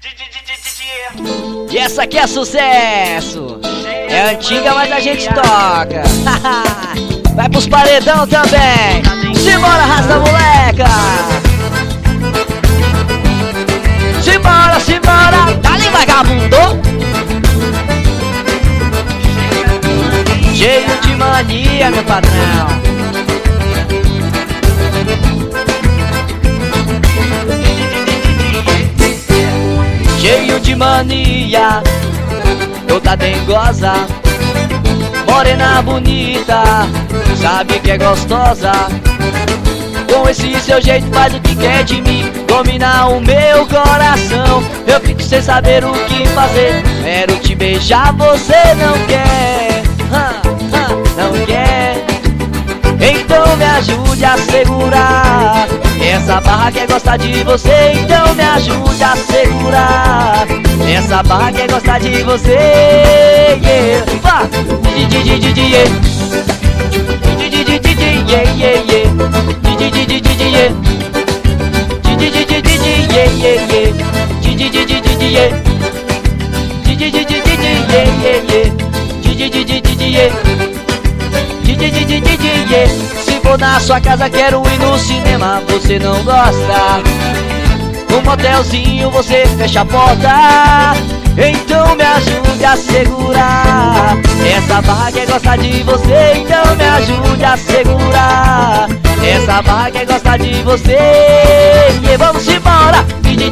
E essa aqui é sucesso. É antiga, mas a gente toca. Vai pros paredão também. Simbora, raça moleca. Simbora, simbora. Dali, vagabundo. Cheio de mania, meu patrão. Cheio de mania, toda dengosa, morena bonita, sabe que é gostosa. Com esse seu jeito faz o que quer de mim, domina o meu coração. Eu fico sem saber o que fazer, quero te beijar, você não quer, não quer. Então me ajude a segurar essa barra quer gostar de você, então me ajude a segurar essa barra quer gostar de você. Se for na sua casa quero ir no cinema, você não gosta. No motelzinho você fecha a porta, então me ajude a segurar essa barra quer gostar de você, então me ajude a segurar essa barra quer gostar de você. E vamos embora.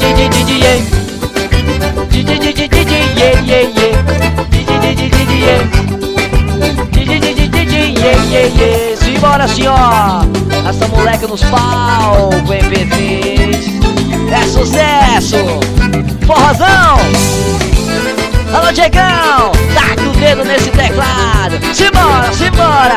Simbora, senhor. Essa moleca nos pau, MP3. É sucesso. Forrozão. Alô, Diegão. Taca o dedo nesse teclado. Simbora, simbora.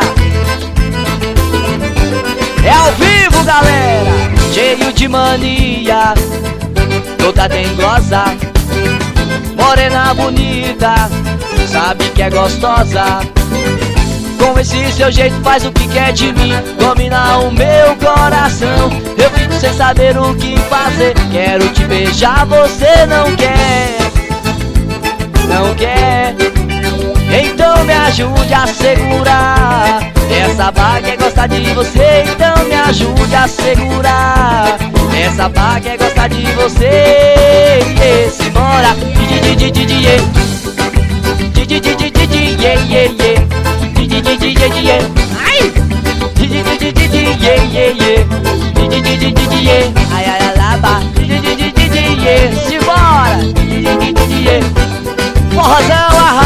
É ao vivo, galera. Cheio de mania, toda dengosa, morena bonita, sabe que é gostosa. Com esse seu jeito faz o que quer de mim, domina o meu coração. Eu fico sem saber o que fazer, quero te beijar, você não quer, não quer. Então me ajude a segurar essa barra quer gostar de você, então me ajude a segurar essa barra quer gostar de você. Simbora. Ai, ai, alaba. Simbora. Forrozão,